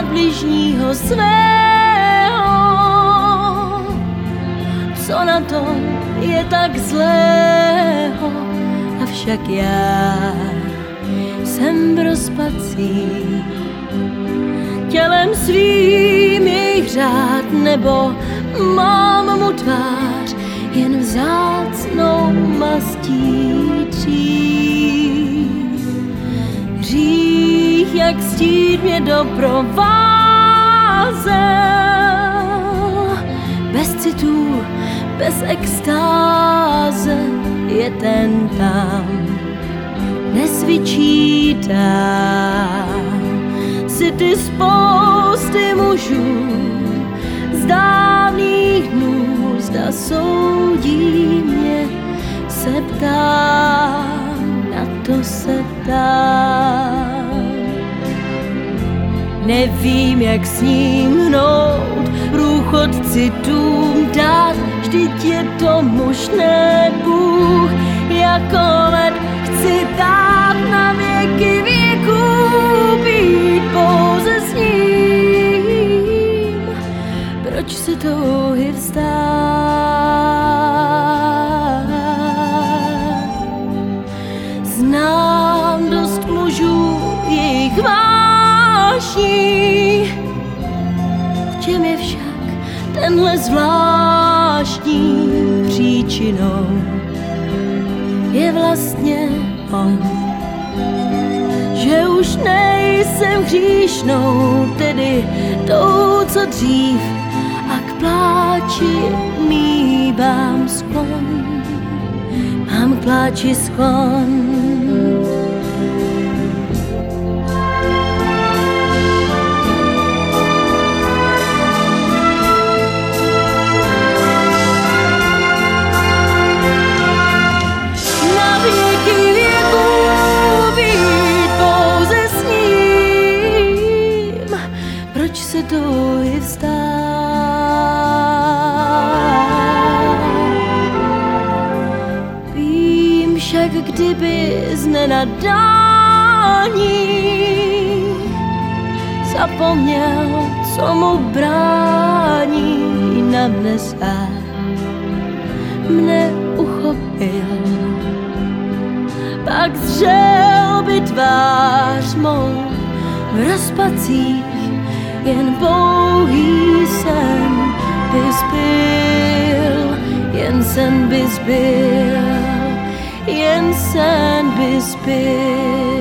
milovávat bližního svého. Co na tom je tak zlého? Avšak já jsem v rozpacích, tělem svým jejich řád, nebo mám mu tvář jen vzácnou mastí tří. Hřích jak stít mě doprovázel, bez citů, bez extáze je ten tam, nesvyčítá si ty spousty mužů z dávných dnů, zda soudí mě, se ptám, na to se ptám. Nevím, jak s ním hnout, průchod citům dát, vždyť je to možné, Bůh jako led chci dát na věky věků, být pouze s ním. Proč se touhy vzdát? Znám dost mužů, jejich vášní, v čem je však tenhle zvláštní příčinou? Je vlastně on, že už nejsem hříšnou, tedy tou, co dřív, a k pláči mívám sklon, mám k pláči sklon. Se touhy vzdát. Vím však, kdyby z nenadání zapomněl, co mu brání na mne sát, mne uchopil, pak zřel by tvář mou v rozpacích. Jen pouhý sen bys byl, jen sen bys byl, jen sen bys byl.